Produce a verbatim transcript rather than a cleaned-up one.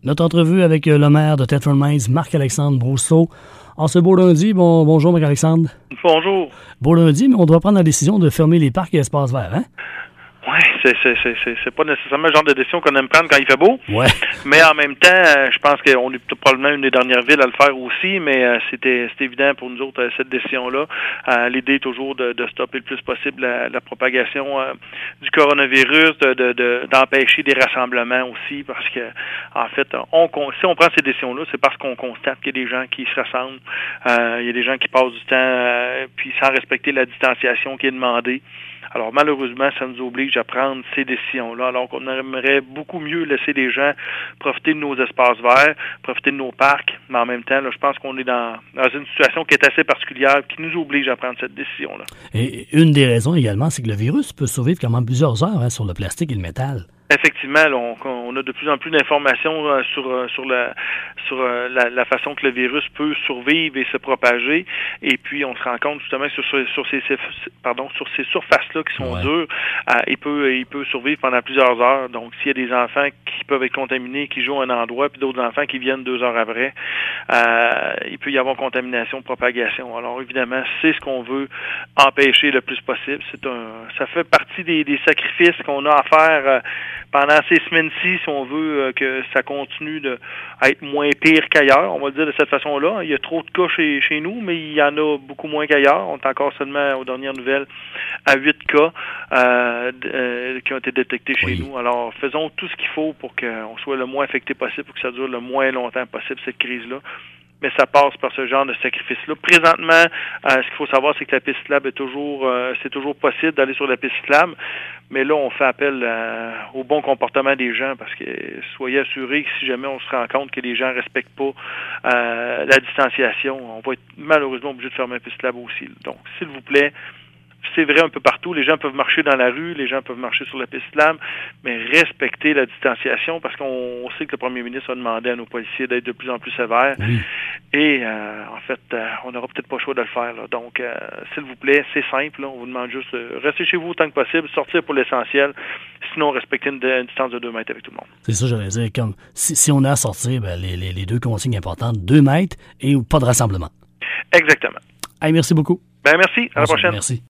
Notre entrevue avec le maire de Thetford Mines, Marc-Alexandre Brousseau. En ce beau lundi, bon, bonjour Marc-Alexandre. Bonjour. Beau lundi, mais on doit prendre la décision de fermer les parcs et espaces verts, hein? Oui, c'est, c'est, c'est, c'est, c'est pas nécessairement le genre de décision qu'on aime prendre quand il fait beau. Ouais. Mais en même temps, je pense qu'on est probablement une des dernières villes à le faire aussi, mais euh, c'était, c'est évident pour nous autres, euh, cette décision-là. Euh, l'idée est toujours de, de stopper le plus possible la, la propagation euh, du coronavirus, de, de, de, d'empêcher des rassemblements aussi, parce que, en fait, on, si on prend ces décisions-là, c'est parce qu'on constate qu'il y a des gens qui se rassemblent, euh, il y a des gens qui passent du temps, euh, puis sans respecter la distanciation qui est demandée. Alors, malheureusement, ça nous oblige à prendre ces décisions-là, alors qu'on aimerait beaucoup mieux laisser les gens profiter de nos espaces verts, profiter de nos parcs, mais en même temps, là, je pense qu'on est dans, dans une situation qui est assez particulière, qui nous oblige à prendre cette décision-là. Et une des raisons également, c'est que le virus peut survivre quand même plusieurs heures hein, sur le plastique et le métal. Effectivement, là, on, on a de plus en plus d'informations euh, sur euh, sur la sur euh, la, la façon que le virus peut survivre et se propager. Et puis on se rend compte justement sur sur, sur ces pardon sur ces surfaces-là qui sont ouais. dures, euh, il peut il peut survivre pendant plusieurs heures. Donc s'il y a des enfants qui peuvent être contaminés, qui jouent à un endroit, puis d'autres enfants qui viennent deux heures après, euh, il peut y avoir contamination, propagation. Alors évidemment, c'est ce qu'on veut empêcher le plus possible. C'est un ça fait partie des, des sacrifices qu'on a à faire. Euh, Pendant ces semaines-ci, si on veut euh, que ça continue de être moins pire qu'ailleurs, on va le dire de cette façon-là. Il y a trop de cas chez, chez nous, mais il y en a beaucoup moins qu'ailleurs. On est encore seulement, aux dernières nouvelles, à huit cas euh, euh, qui ont été détectés chez oui. nous. Alors, faisons tout ce qu'il faut pour qu'on soit le moins affecté possible, pour que ça dure le moins longtemps possible, cette crise-là. Mais ça passe par ce genre de sacrifice-là. Présentement, euh, ce qu'il faut savoir, c'est que la piste cyclable est toujours, euh, c'est toujours possible d'aller sur la piste cyclable. Mais là, on fait appel euh, au bon comportement des gens parce que soyez assurés que si jamais on se rend compte que les gens respectent pas euh, la distanciation, on va être malheureusement obligé de fermer la piste cyclable aussi. Donc, s'il vous plaît, c'est vrai un peu partout. Les gens peuvent marcher dans la rue, les gens peuvent marcher sur la piste cyclable, mais respecter la distanciation parce qu'on sait que le premier ministre a demandé à nos policiers d'être de plus en plus sévères. Oui. Et euh, en fait, euh, on n'aura peut-être pas le choix de le faire. Là. Donc, euh, s'il vous plaît, c'est simple. Là. On vous demande juste de rester chez vous autant que possible, sortir pour l'essentiel, sinon respecter une, une distance de deux mètres avec tout le monde. C'est ça, j'allais dire. Comme si, si on a à sortir, ben, les, les, les deux consignes importantes, deux mètres et pas de rassemblement. Exactement. Hey, merci beaucoup. Ben merci. À la prochaine. Merci.